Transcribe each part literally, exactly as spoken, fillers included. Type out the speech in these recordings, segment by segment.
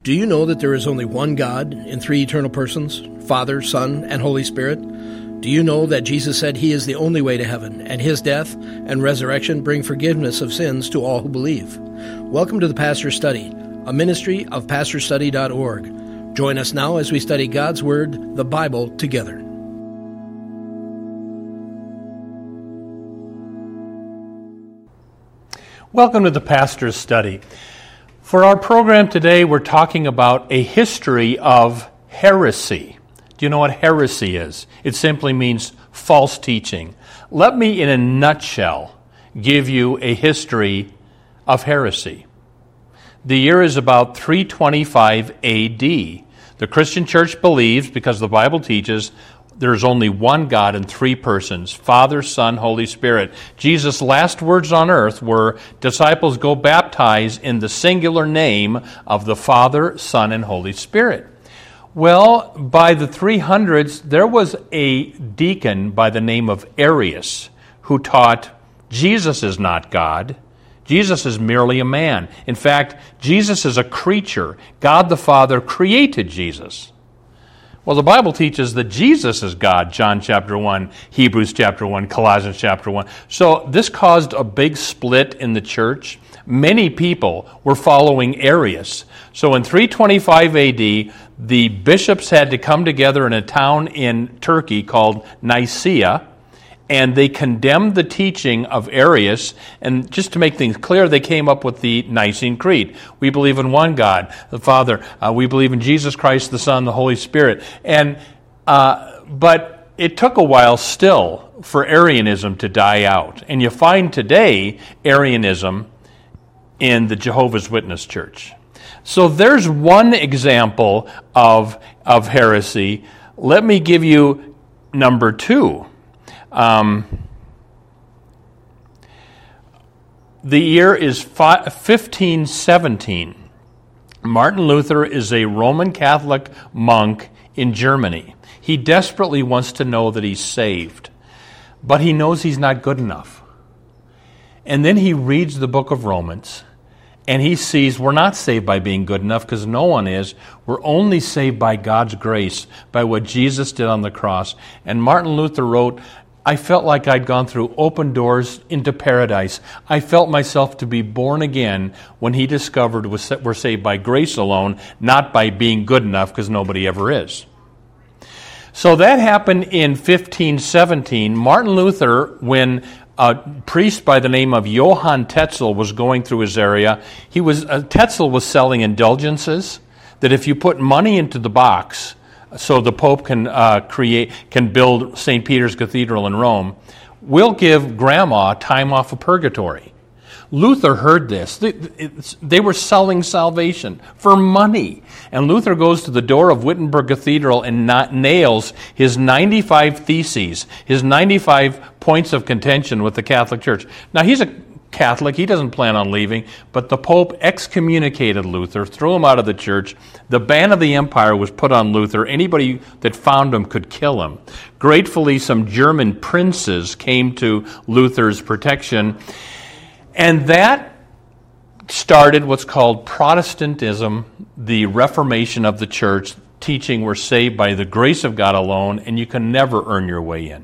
Do you know that there is only one God in three eternal persons, Father, Son, and Holy Spirit? Do you know that Jesus said He is the only way to heaven, and His death and resurrection bring forgiveness of sins to all who believe? Welcome to the Pastor's Study, a ministry of pastor study dot org. Join us now as we study God's Word, the Bible, together. Welcome to the Pastor's Study. For our program today, we're talking about a history of heresy. Do you know what heresy is? It simply means false teaching. Let me, in a nutshell, give you a history of heresy. The year is about three twenty-five A D. The Christian church believes, because the Bible teaches, there's only one God in three persons, Father, Son, Holy Spirit. Jesus' last words on earth were, disciples, go baptize in the singular name of the Father, Son, and Holy Spirit. Well, by the three hundreds, there was a deacon by the name of Arius who taught Jesus is not God. Jesus is merely a man. In fact, Jesus is a creature. God the Father created Jesus. Well, the Bible teaches that Jesus is God, John chapter one, Hebrews chapter one, Colossians chapter one. So this caused a big split in the church. Many people were following Arius. So in three twenty-five A D, the bishops had to come together in a town in Turkey called Nicaea, and they condemned the teaching of Arius. And just to make things clear, they came up with the Nicene Creed. We believe in one God, the Father. Uh, we believe in Jesus Christ, the Son, the Holy Spirit. And uh, but it took a while still for Arianism to die out. And you find today Arianism in the Jehovah's Witness Church. So there's one example of, of heresy. Let me give you number two. Um, the year is fifteen seventeen. Martin Luther is a Roman Catholic monk in Germany. He desperately wants to know that he's saved, but he knows he's not good enough. And then he reads the book of Romans, and he sees we're not saved by being good enough, because no one is. We're only saved by God's grace, by what Jesus did on the cross. And Martin Luther wrote, I felt like I'd gone through open doors into paradise. I felt myself to be born again when he discovered we're saved by grace alone, not by being good enough, because nobody ever is. So that happened in fifteen seventeen. Martin Luther, when a priest by the name of Johann Tetzel was going through his area, he was uh, Tetzel was selling indulgences that if you put money into the box, so the Pope can uh, create, can build Saint Peter's Cathedral in Rome, we'll give grandma time off of purgatory. Luther heard this. They, they were selling salvation for money. And Luther goes to the door of Wittenberg Cathedral and not, nails his ninety-five theses, his ninety-five points of contention with the Catholic Church. Now, he's a Catholic. He doesn't plan on leaving, but the Pope excommunicated Luther, threw him out of the church. The ban of the empire was put on Luther. Anybody that found him could kill him. Gratefully, some German princes came to Luther's protection, and that started what's called Protestantism, the Reformation of the church, teaching we're saved by the grace of God alone, and you can never earn your way in.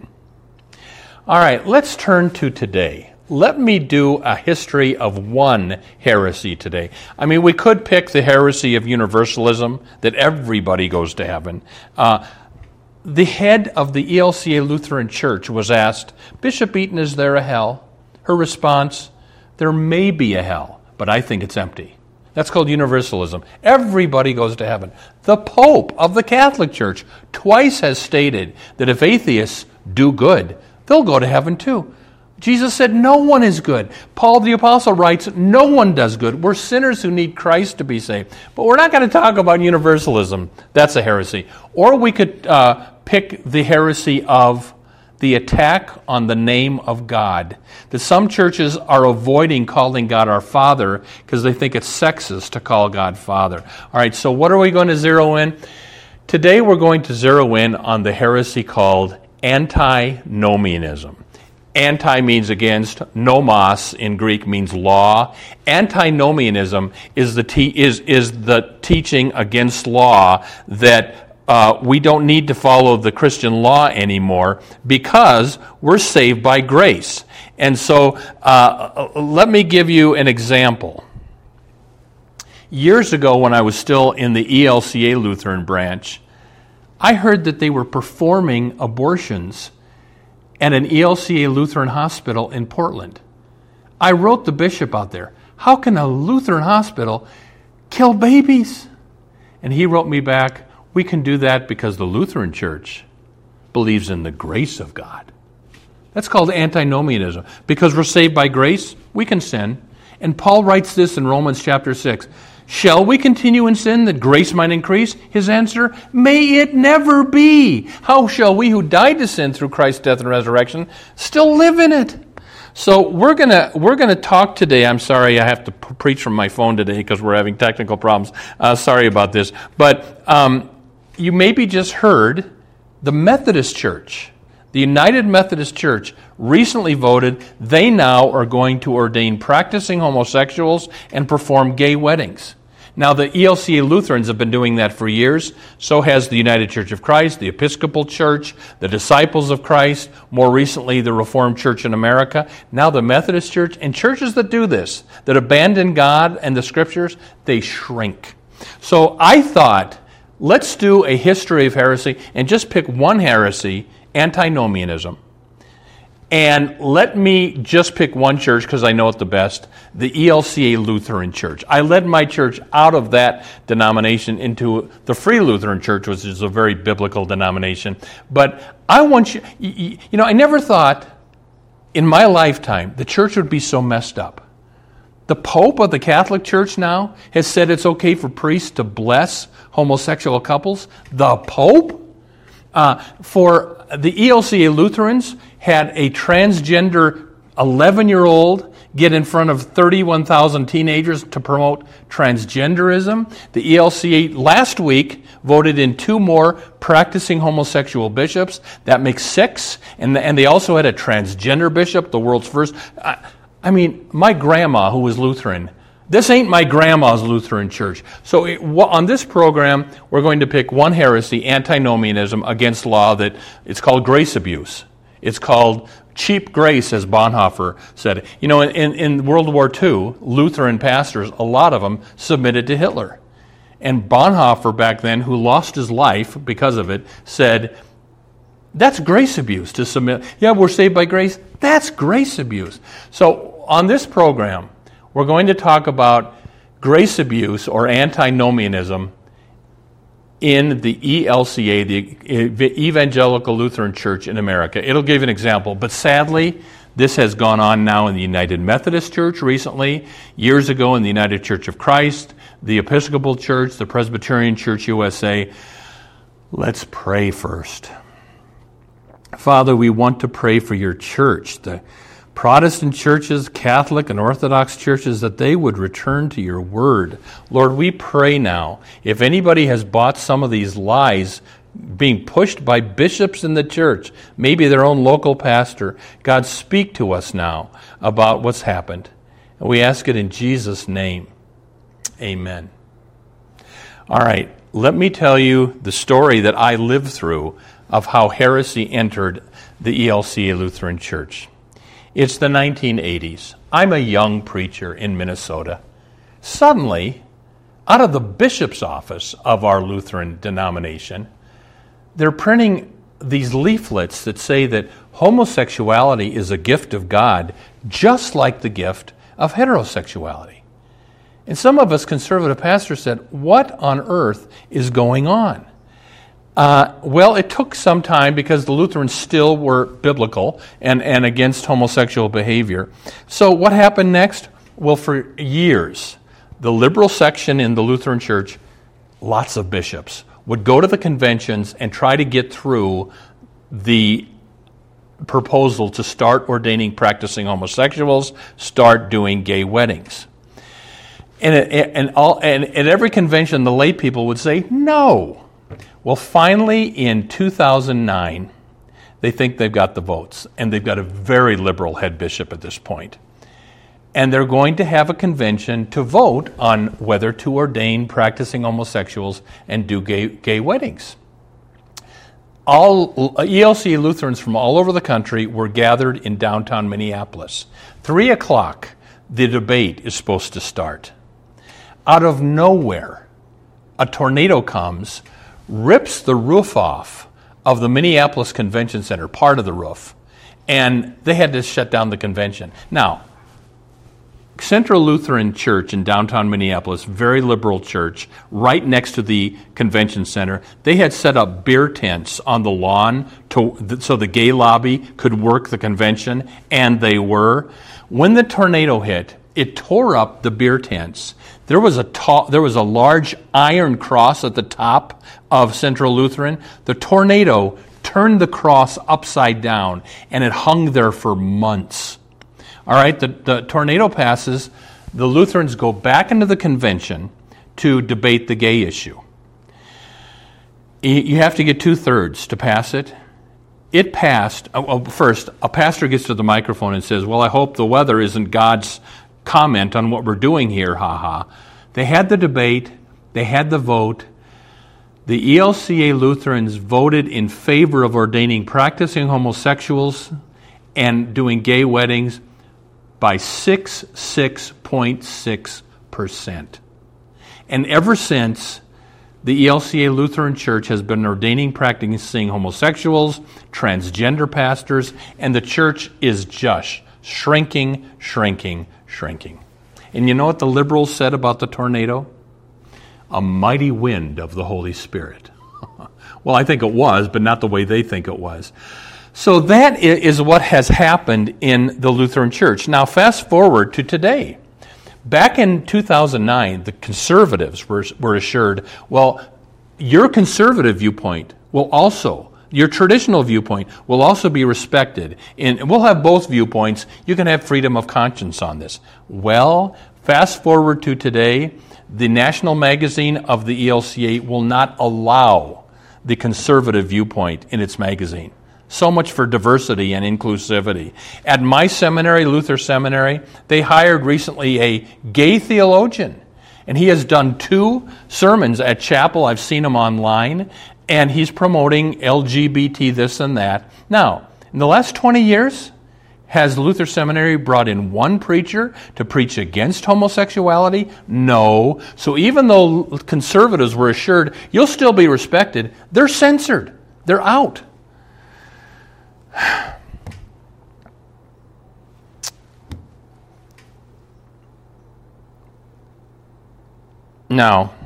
All right, let's turn to today. Let me do a history of one heresy today. I mean, we could pick the heresy of universalism, that everybody goes to heaven. Uh, the head of the E L C A Lutheran Church was asked, Bishop Eaton, is there a hell? Her response, there may be a hell, but I think it's empty. That's called universalism. Everybody goes to heaven. The Pope of the Catholic Church twice has stated that if atheists do good, they'll go to heaven too. Jesus said no one is good. Paul the Apostle writes, no one does good. We're sinners who need Christ to be saved. But we're not going to talk about universalism. That's a heresy. Or we could uh, pick the heresy of the attack on the name of God. That some churches are avoiding calling God our Father because they think it's sexist to call God Father. All right, so what are we going to zero in? Today we're going to zero in on the heresy called antinomianism. Anti means against. Nomos in Greek means law. Antinomianism is the te- is is the teaching against law that uh, we don't need to follow the Christian law anymore because we're saved by grace. And so, uh, let me give you an example. Years ago, when I was still in the E L C A Lutheran branch, I heard that they were performing abortions at an E L C A Lutheran hospital in Portland. I wrote the bishop out there, how can a Lutheran hospital kill babies? And he wrote me back, we can do that because the Lutheran Church believes in the grace of God. That's called antinomianism. Because we're saved by grace, we can sin. And Paul writes this in Romans chapter six. Shall we continue in sin that grace might increase? His answer, may it never be. How shall we who died to sin through Christ's death and resurrection still live in it? So we're gonna we're gonna talk today. I'm sorry I have to p- preach from my phone today because we're having technical problems. Uh, sorry about this. But um, you maybe just heard the Methodist Church, the United Methodist Church, recently voted they now are going to ordain practicing homosexuals and perform gay weddings. Now, the E L C A Lutherans have been doing that for years. So has the United Church of Christ, the Episcopal Church, the Disciples of Christ, more recently the Reformed Church in America. Now the Methodist Church, and churches that do this, that abandon God and the Scriptures, they shrink. So I thought, let's do a history of heresy and just pick one heresy, antinomianism. And let me just pick one church because I know it the best, the E L C A Lutheran Church. I led my church out of that denomination into the Free Lutheran Church, which is a very biblical denomination. But I want you, you know, I never thought in my lifetime the church would be so messed up. The Pope of the Catholic Church now has said it's okay for priests to bless homosexual couples. The Pope? Uh, for the E L C A Lutherans had a transgender eleven-year-old get in front of thirty-one thousand teenagers to promote transgenderism. The E L C A last week voted in two more practicing homosexual bishops. That makes six. And, the, and they also had a transgender bishop, the world's first. I, I mean, my grandma, who was Lutheran, this ain't my grandma's Lutheran church. So it, on this program, we're going to pick one heresy, antinomianism, against law, that it's called grace abuse. It's called cheap grace, as Bonhoeffer said. You know, in, in World War Two, Lutheran pastors, a lot of them submitted to Hitler. And Bonhoeffer back then, who lost his life because of it, said, that's grace abuse to submit. Yeah, we're saved by grace. That's grace abuse. So on this program, we're going to talk about grace abuse or antinomianism in the E L C A, the Evangelical Lutheran Church in America. It'll give you an example, but sadly, this has gone on now in the United Methodist Church recently, years ago in the United Church of Christ, the Episcopal Church, the Presbyterian Church U S A. Let's pray first. Father, we want to pray for your church, the Protestant churches, Catholic and Orthodox churches, that they would return to your word. Lord, we pray now, if anybody has bought some of these lies being pushed by bishops in the church, maybe their own local pastor, God, speak to us now about what's happened. And we ask it in Jesus' name. Amen. All right, let me tell you the story that I lived through of how heresy entered the E L C A Lutheran Church. It's the nineteen eighties. I'm a young preacher in Minnesota. Suddenly, out of the bishop's office of our Lutheran denomination, they're printing these leaflets that say that homosexuality is a gift of God, just like the gift of heterosexuality. And some of us conservative pastors said, what on earth is going on? Uh, well, it took some time because the Lutherans still were biblical and, and against homosexual behavior. So what happened next? Well, for years, the liberal section in the Lutheran Church, lots of bishops, would go to the conventions and try to get through the proposal to start ordaining practicing homosexuals, start doing gay weddings. And, and, all, and at every convention, the lay people would say, no. Well, finally, in two thousand nine, They think they've got the votes, and they've got a very liberal head bishop at this point. And they're going to have a convention to vote on whether to ordain practicing homosexuals and do gay, gay weddings. All E L C A Lutherans from all over the country were gathered in downtown Minneapolis. Three o'clock, the debate is supposed to start. Out of nowhere, a tornado comes, rips the roof off of the Minneapolis Convention Center, part of the roof, and they had to shut down the convention. Now, Central Lutheran Church in downtown Minneapolis, very liberal church, right next to the convention center, they had set up beer tents on the lawn to, so the gay lobby could work the convention, and they were. When the tornado hit, it tore up the beer tents. There was a tall, there was a large iron cross at the top of Central Lutheran. The tornado turned the cross upside down, and it hung there for months. All right, the, the tornado passes. The Lutherans go back into the convention to debate the gay issue. You have to get two-thirds to pass it. It passed. Well, first, a pastor gets to the microphone and says, well, I hope the weather isn't God's comment on what we're doing here, haha. They had the debate, they had the vote. The E L C A Lutherans voted in favor of ordaining practicing homosexuals and doing gay weddings by sixty-six point six percent. And ever since, the E L C A Lutheran Church has been ordaining practicing homosexuals, transgender pastors, and the church is just shrinking, shrinking, shrinking. And you know what the liberals said about the tornado? A mighty wind of the Holy Spirit. Well, I think it was, but not the way they think it was. So that is what has happened in the Lutheran Church. Now, fast forward to today. Back in two thousand nine, the conservatives were, were assured, well, your conservative viewpoint will also, your traditional viewpoint will also be respected. And we'll have both viewpoints. You can have freedom of conscience on this. Well, fast forward to today, the national magazine of the E L C A will not allow the conservative viewpoint in its magazine. So much for diversity and inclusivity. At my seminary, Luther Seminary, they hired recently a gay theologian. And he has done two sermons at chapel. I've seen him online. And he's promoting L G B T this and that. Now, in the last twenty years, has Luther Seminary brought in one preacher to preach against homosexuality? No. So even though conservatives were assured, you'll still be respected, they're censored. They're out. Now,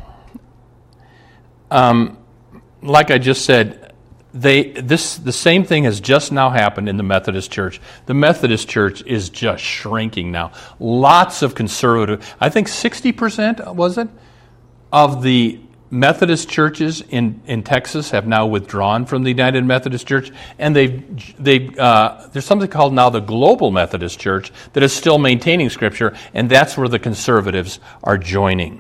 um, like I just said, they this the same thing has just now happened in the Methodist Church. The Methodist Church is just shrinking now. Lots of conservative, I think sixty percent, was it, of the Methodist churches in, in Texas have now withdrawn from the United Methodist Church, and they've, they've, uh, there's something called now the Global Methodist Church that is still maintaining Scripture, and that's where the conservatives are joining.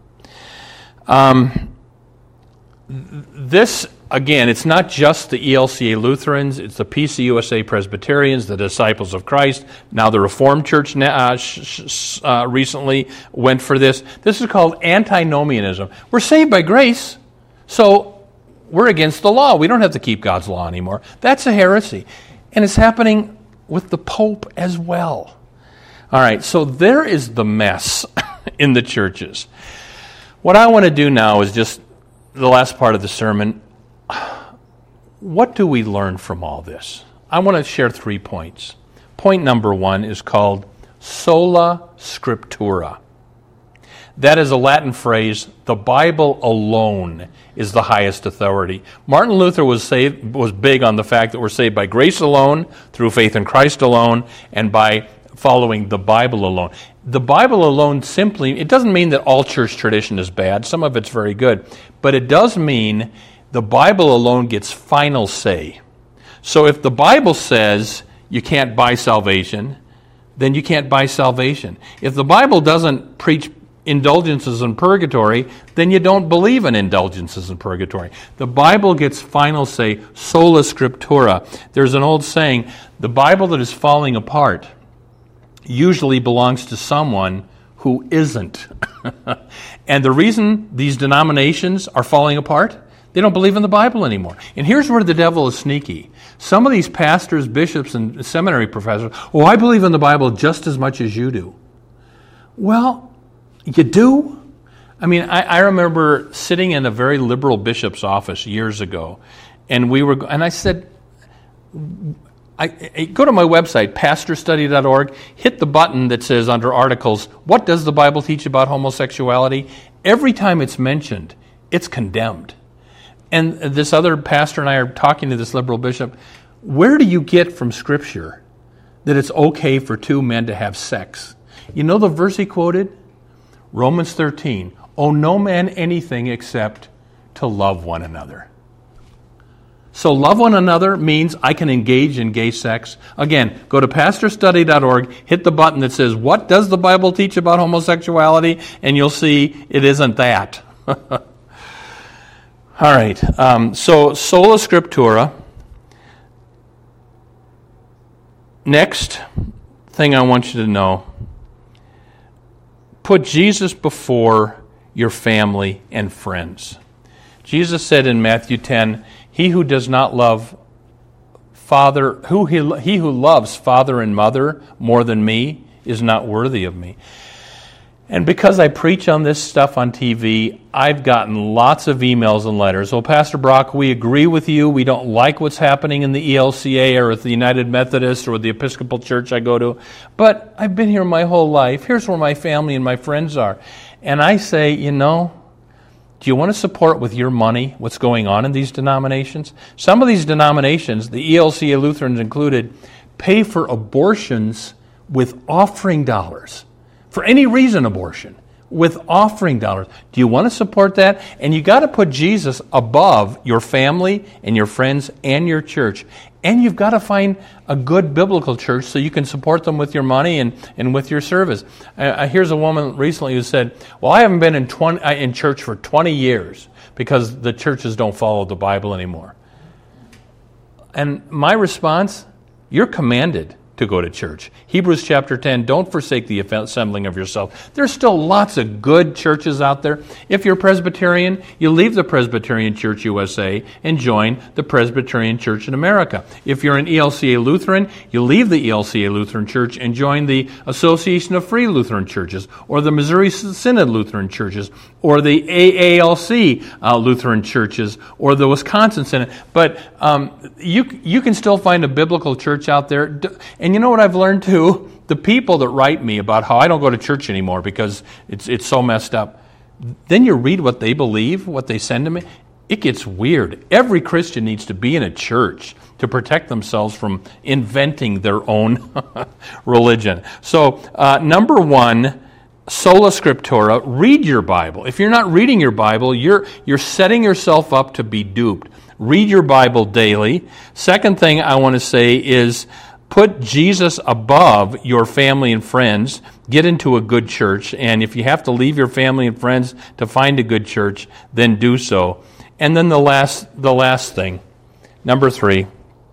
Um, this, again, it's not just the E L C A Lutherans, it's the P C U S A Presbyterians, the Disciples of Christ. Now the Reformed Church uh, sh- sh- uh, recently went for this. This is called antinomianism. We're saved by grace, so we're against the law. We don't have to keep God's law anymore. That's a heresy. And it's happening with the Pope as well. All right, so there is the mess in the churches. What I want to do now is just the last part of the sermon. What do we learn from all this? I want to share three points. Point number one is called sola scriptura. That is a Latin phrase. The Bible alone is the highest authority. Martin Luther was saved, was big on the fact that we're saved by grace alone, through faith in Christ alone, and by following the Bible alone. The Bible alone simply, it doesn't mean that all church tradition is bad. Some of it's very good. But it does mean the Bible alone gets final say. So if the Bible says you can't buy salvation, then you can't buy salvation. If the Bible doesn't preach indulgences in purgatory, then you don't believe in indulgences in purgatory. The Bible gets final say, sola scriptura. There's an old saying, the Bible that is falling apart usually belongs to someone who isn't. And the reason these denominations are falling apart, they don't believe in the Bible anymore. And here's where the devil is sneaky. Some of these pastors, bishops, and seminary professors, oh, I believe in the Bible just as much as you do. Well, you do? I mean, I, I remember sitting in a very liberal bishop's office years ago, and we were, and I said, I, I go to my website, pastor study dot org, hit the button that says under articles, what does the Bible teach about homosexuality? Every time it's mentioned, it's condemned. And this other pastor and I are talking to this liberal bishop, where do you get from Scripture that it's okay for two men to have sex? You know the verse he quoted? Romans thirteen, owe no man anything except to love one another. So love one another means I can engage in gay sex. Again, go to pastor study dot org, hit the button that says, what does the Bible teach about homosexuality? And you'll see it isn't that. All right, um, so sola scriptura. Next thing I want you to know, put Jesus before your family and friends. Jesus said in Matthew ten, he who does not love father, who he, he who loves father and mother more than me is not worthy of me. And because I preach on this stuff on T V, I've gotten lots of emails and letters. Well, Pastor Brock, we agree with you. We don't like what's happening in the E L C A or at the United Methodist or the Episcopal Church I go to. But I've been here my whole life. Here's where my family and my friends are. And I say, you know, do you want to support with your money what's going on in these denominations? Some of these denominations, the E L C A Lutherans included, pay for abortions with offering dollars. For any reason, abortion, with offering dollars. Do you want to support that? And you got to put Jesus above your family and your friends and your church. And you've got to find a good biblical church so you can support them with your money and, and with your service. Uh, here's a woman recently who said, well, I haven't been in, twenty, uh, in church for twenty years because the churches don't follow the Bible anymore. And my response, you're commanded to go to church. Hebrews chapter ten, don't forsake the assembling of yourself. There's still lots of good churches out there. If you're Presbyterian, you leave the Presbyterian Church U S A and join the Presbyterian Church in America. If you're an E L C A Lutheran, you leave the E L C A Lutheran Church and join the Association of Free Lutheran Churches, or the Missouri Synod Lutheran Churches, or the A A L C uh, Lutheran Churches, or the Wisconsin Synod. But um, you you can still find a biblical church out there. And you know what I've learned too? The people that write me about how I don't go to church anymore because it's it's so messed up. Then you read what they believe, what they send to me. It gets weird. Every Christian needs to be in a church to protect themselves from inventing their own religion. So, uh, number one, sola scriptura, read your Bible. If you're not reading your Bible, you're you're setting yourself up to be duped. Read your Bible daily. Second thing I want to say is put Jesus above your family and friends. Get into a good church. And if you have to leave your family and friends to find a good church, then do so. And then the last, the last thing, number three,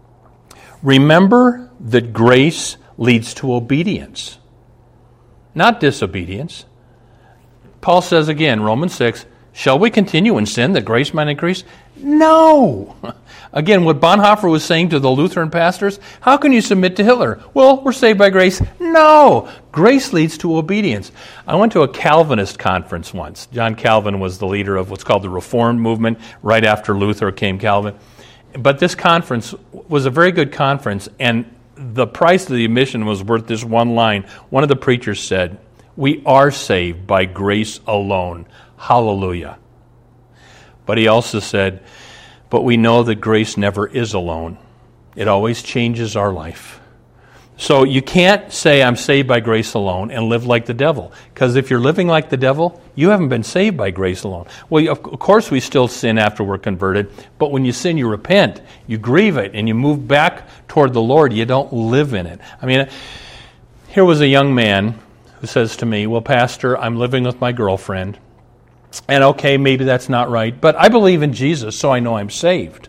remember that grace leads to obedience, not disobedience. Paul says again, Romans six, shall we continue in sin that grace might increase? No. Again, what Bonhoeffer was saying to the Lutheran pastors, how can you submit to Hitler? Well, we're saved by grace. No. Grace leads to obedience. I went to a Calvinist conference once. John Calvin was the leader of what's called the Reformed movement. Right after Luther came Calvin. But this conference was a very good conference, and the price of the admission was worth this one line. One of the preachers said, we are saved by grace alone. Hallelujah. But he also said, but we know that grace never is alone. It always changes our life. So you can't say I'm saved by grace alone and live like the devil. Because if you're living like the devil, you haven't been saved by grace alone. Well, of course we still sin after we're converted. But when you sin, you repent. You grieve it. And you move back toward the Lord. You don't live in it. I mean, here was a young man who says to me, well, Pastor, I'm living with my girlfriend, and okay, maybe that's not right, but I believe in Jesus, so I know I'm saved.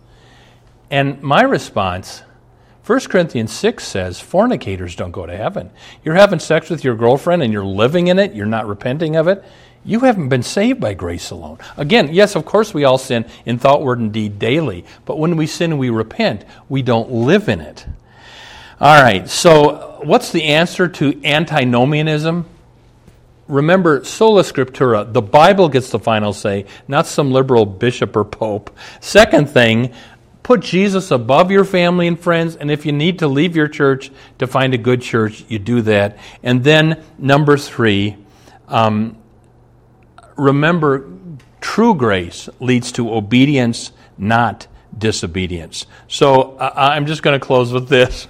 And my response, First Corinthians six says, fornicators don't go to heaven. You're having sex with your girlfriend and you're living in it, you're not repenting of it, you haven't been saved by grace alone. Again, yes, of course we all sin in thought, word, and deed daily, but when we sin and we repent, we don't live in it. All right, so what's the answer to antinomianism? Remember, sola scriptura, the Bible gets the final say, not some liberal bishop or pope. Second thing, put Jesus above your family and friends, and if you need to leave your church to find a good church, you do that. And then, number three, um, remember, true grace leads to obedience, not disobedience. So uh, I'm just going to close with this.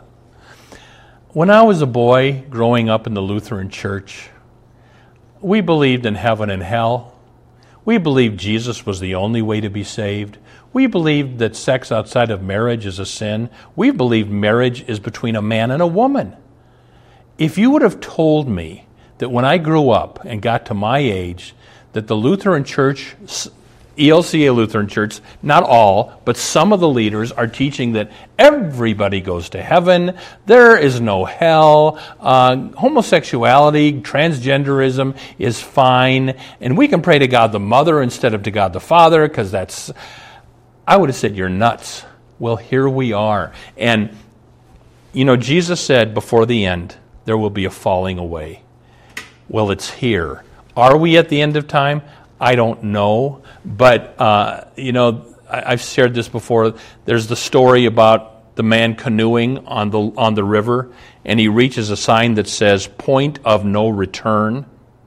When I was a boy growing up in the Lutheran Church, we believed in heaven and hell. We believed Jesus was the only way to be saved. We believed that sex outside of marriage is a sin. We believed marriage is between a man and a woman. If you would have told me that when I grew up and got to my age, that the Lutheran Church, E L C A Lutheran Church, not all, but some of the leaders are teaching that everybody goes to heaven, there is no hell, uh, homosexuality, transgenderism is fine, and we can pray to God the Mother instead of to God the Father, because that's, I would have said, you're nuts. Well, here we are. And, you know, Jesus said before the end, there will be a falling away. Well, it's here. Are we at the end of time? I don't know. But, uh, you know, I, I've shared this before. There's the story about the man canoeing on the on the river, and he reaches a sign that says, point of no return.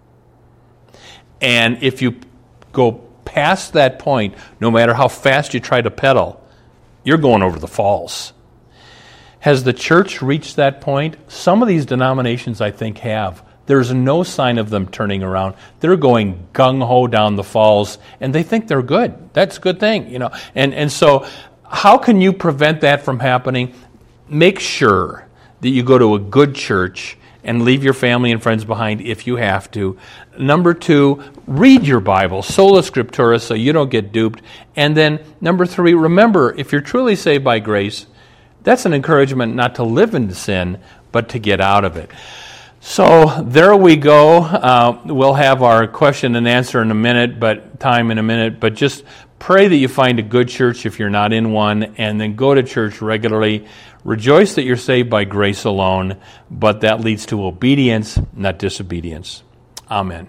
And if you go past that point, no matter how fast you try to pedal, you're going over the falls. Has the church reached that point? Some of these denominations, I think, have. There's no sign of them turning around. They're going gung-ho down the falls, and they think they're good. That's a good thing, you know. And and so how can you prevent that from happening? Make sure that you go to a good church and leave your family and friends behind if you have to. Number two, read your Bible, sola scriptura, so you don't get duped. And then number three, remember, if you're truly saved by grace, that's an encouragement not to live in sin, but to get out of it. So there we go. Uh, we'll have our question and answer in a minute, but time in a minute. But just pray that you find a good church if you're not in one, and then go to church regularly. Rejoice that you're saved by grace alone, but that leads to obedience, not disobedience. Amen.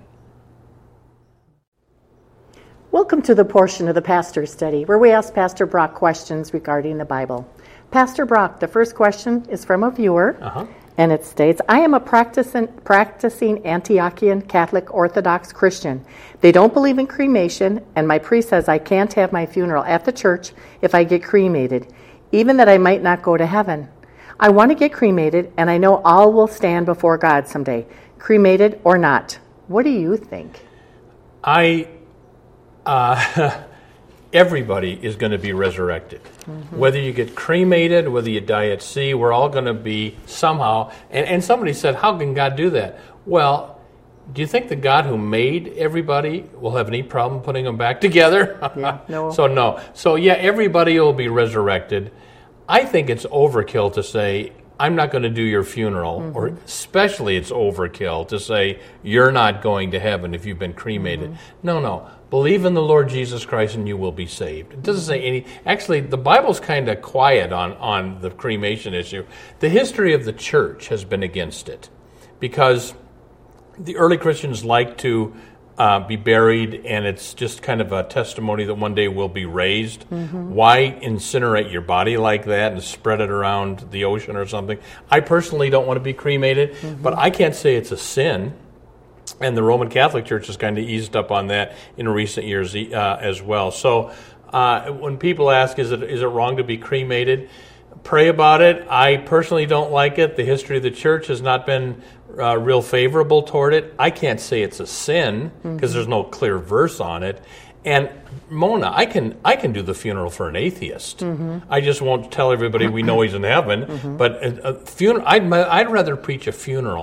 Welcome to the portion of the Pastor Study where we ask Pastor Brock questions regarding the Bible. Pastor Brock, the first question is from a viewer. Uh-huh. And it states, I am a practicing, practicing Antiochian Catholic Orthodox Christian. They don't believe in cremation, and my priest says I can't have my funeral at the church if I get cremated, even that I might not go to heaven. I want to get cremated, and I know all will stand before God someday, cremated or not. What do you think? I, uh, everybody is going to be resurrected. Mm-hmm. Whether you get cremated, whether you die at sea, we're all going to be somehow. And, and somebody said, how can God do that? Well, do you think the God who made everybody will have any problem putting them back together? Yeah, no. So no. So yeah, everybody will be resurrected. I think it's overkill to say, I'm not going to do your funeral, mm-hmm. or especially it's overkill to say you're not going to heaven if you've been cremated. Mm-hmm. No, no. Believe in the Lord Jesus Christ and you will be saved. It doesn't say any... Actually, the Bible's kind of quiet on, on the cremation issue. The history of the church has been against it because the early Christians like to uh, be buried, and it's just kind of a testimony that one day we'll be raised. Mm-hmm. Why incinerate your body like that and spread it around the ocean or something? I personally don't want to be cremated, mm-hmm. but I can't say it's a sin. And the Roman Catholic Church has kind of eased up on that in recent years uh, as well. So uh, when people ask, is it is it wrong to be cremated? Pray about it. I personally don't like it. The history of the church has not been uh, real favorable toward it. I can't say it's a sin because mm-hmm. there's no clear verse on it. And Mona, I can I can do the funeral for an atheist. Mm-hmm. I just won't tell everybody we know he's in heaven. Mm-hmm. But a, a funeral, I'd I'd rather preach a funeral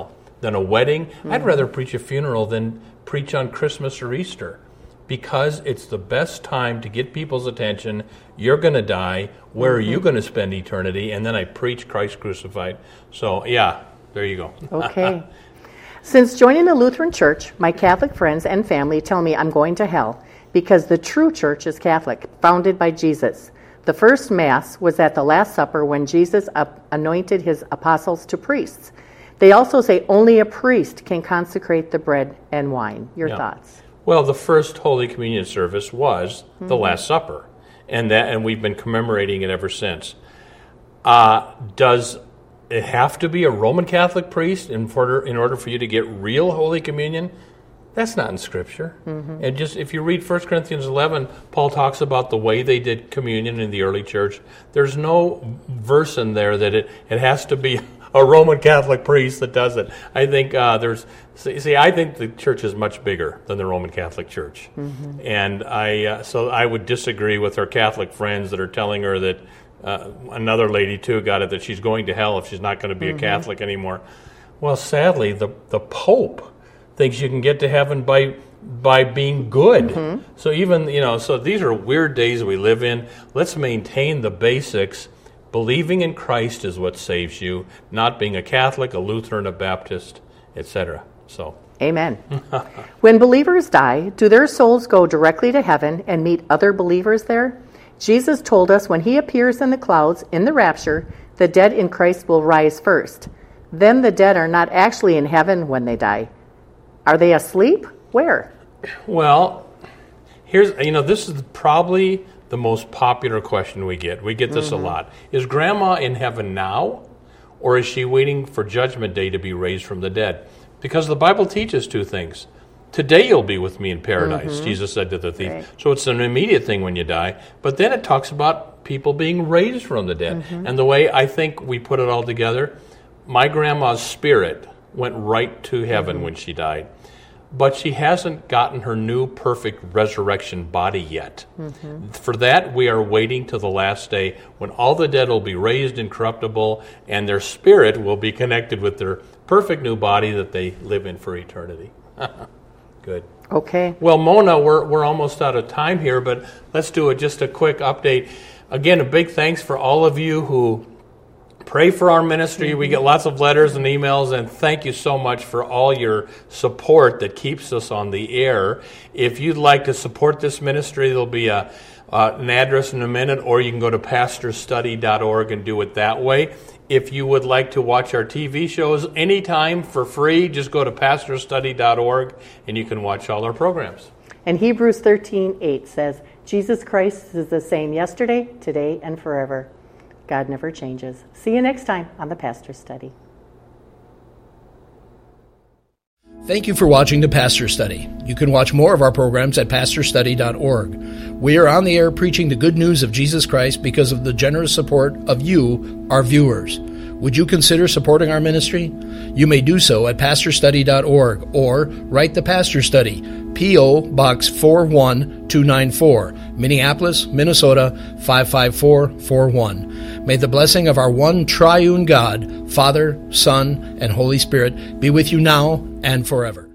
than a wedding. Mm-hmm. I'd rather preach a funeral than preach on Christmas or Easter, because it's the best time to get people's attention. You're going to die. Where mm-hmm. are you going to spend eternity? And then I preach Christ crucified. So, yeah, there you go. Okay. Since joining the Lutheran Church, my Catholic friends and family tell me I'm going to hell because the true church is Catholic, founded by Jesus. The first Mass was at the Last Supper when Jesus up- anointed his apostles to priests. They also say only a priest can consecrate the bread and wine. Your yeah. thoughts? Well, the first Holy Communion service was mm-hmm. the Last Supper, and that, and we've been commemorating it ever since. Uh, does it have to be a Roman Catholic priest in order in order for you to get real Holy Communion? That's not in Scripture. Mm-hmm. And just if you read First Corinthians eleven, Paul talks about the way they did communion in the early church. There's no verse in there that it, it has to be a Roman Catholic priest that does it. I think uh, there's see. I think the church is much bigger than the Roman Catholic Church, mm-hmm. and I uh, so I would disagree with her Catholic friends that are telling her that uh, another lady too got it that she's going to hell if she's not going to be mm-hmm. a Catholic anymore. Well, sadly, the the Pope thinks you can get to heaven by by being good. Mm-hmm. So even you know, so these are weird days we live in. Let's maintain the basics. Believing in Christ is what saves you, not being a Catholic, a Lutheran, a Baptist, et cetera. So, amen. When believers die, do their souls go directly to heaven and meet other believers there? Jesus told us when he appears in the clouds in the rapture, the dead in Christ will rise first. Then the dead are not actually in heaven when they die. Are they asleep? Where? Well, here's, you know, this is probably the most popular question we get. We get this mm-hmm. a lot. Is Grandma in heaven now, or is she waiting for Judgment Day to be raised from the dead? Because the Bible teaches two things. Today you'll be with me in paradise, mm-hmm. Jesus said to the thief. Right. So it's an immediate thing when you die. But then it talks about people being raised from the dead. Mm-hmm. And the way I think we put it all together, my grandma's spirit went right to heaven mm-hmm. when she died. But she hasn't gotten her new perfect resurrection body yet. Mm-hmm. For that, we are waiting till the last day when all the dead will be raised incorruptible and their spirit will be connected with their perfect new body that they live in for eternity. Good. Okay. Well, Mona, we're we're almost out of time here, but let's do it. Just a quick update. Again, a big thanks for all of you who pray for our ministry. Mm-hmm. We get lots of letters and emails, and thank you so much for all your support that keeps us on the air. If you'd like to support this ministry, there'll be a uh, an address in a minute, or you can go to pastor study dot org and do it that way. If you would like to watch our T V shows anytime for free, just go to pastor study dot org and you can watch all our programs. And Hebrews thirteen eight says, Jesus Christ is the same yesterday, today, and forever. God never changes. See you next time on the Pastor Study. Thank you for watching the Pastor Study. You can watch more of our programs at pastor study dot org. We are on the air preaching the good news of Jesus Christ because of the generous support of you, our viewers. Would you consider supporting our ministry? You may do so at pastor study dot org or write the Pastor Study, P O. Box four one two nine four, Minneapolis, Minnesota five five four four one. May the blessing of our one triune God, Father, Son, and Holy Spirit be with you now and forever.